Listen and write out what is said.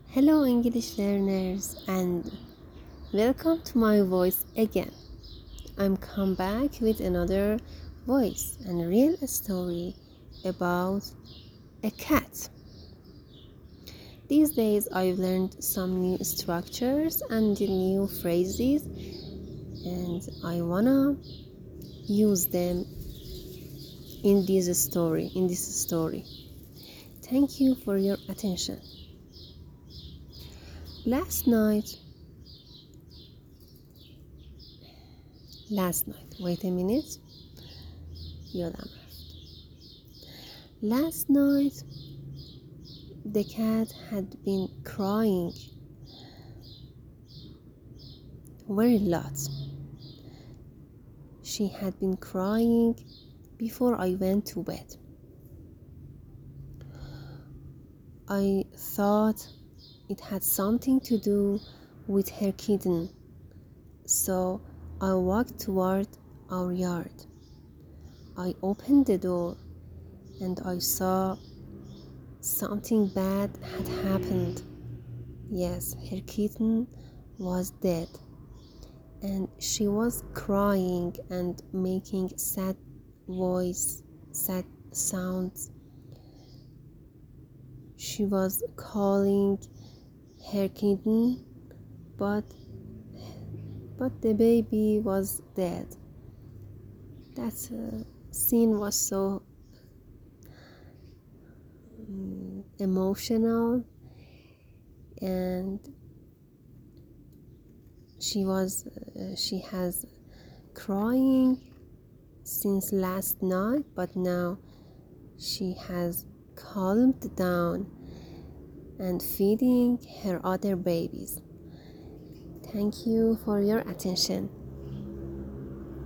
Hello, English learners, and welcome to my voice again. I'm come back with another voice and real story about a cat. These days, I've learned some new structures and new phrases, and I wanna use them in this story. Thank you for your attention. Last night, wait a minute. یادم رفت. Last night, the cat had been crying very lot. She had been crying before I went to bed. I thought it had something to do with her kitten, so I walked toward our yard. I opened the door and I saw something bad had happened. Yes, her kitten was dead, and she was crying and making sad sounds. She was calling her kitten, but the baby was dead. That scene was so emotional, and she has crying since last night, but now she has calmed down and feeding her other babies. Thank you for your attention.